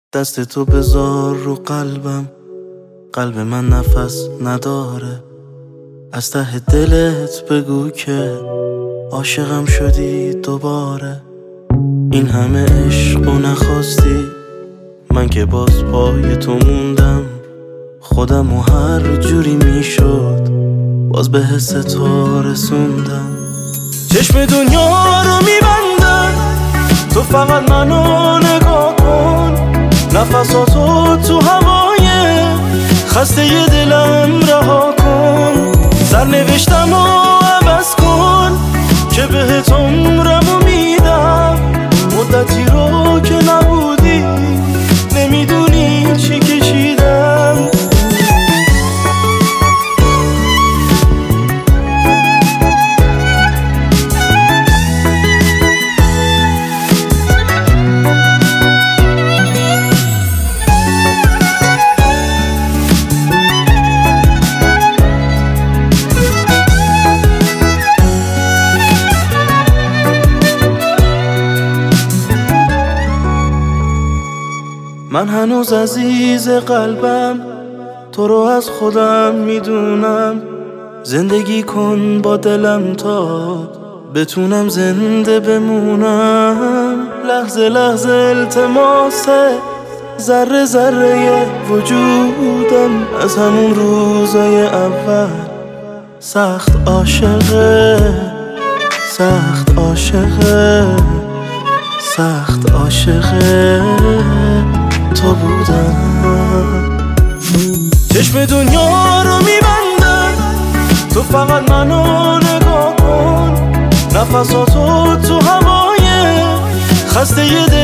دست تو بذار رو قلبم، قلب من نفس نداره. از ته دلت بگو که عاشقم شدی دوباره. این همه عشق و نخواستی، من که باز پای تو موندم. خودم و هر جوری میشد باز به حس تو رسوندم. چشم دنیا رو میبندم، تو فقط منو نگاه کن. نفساتو تو هوای خسته ی دلم رها کن. سرنوشتم رو عوض کن که بهت عمرمو میدم. مدتی رو که نبودی نمیدونی چی کشیدم. من هنوز عزیز قلبم، تو رو از خودم میدونم. زندگی کن با دلم تا بتونم زنده بمونم. لحظه لحظه التماسه، ذره ذره وجودم. از همون روزای اول سخت عاشقه، سخت عاشقه، سخت عاشقه تو بودم. چشم دنیا رو میبندم، تو فقط منو نگاه کن. نفساتو تو هوای خسته ی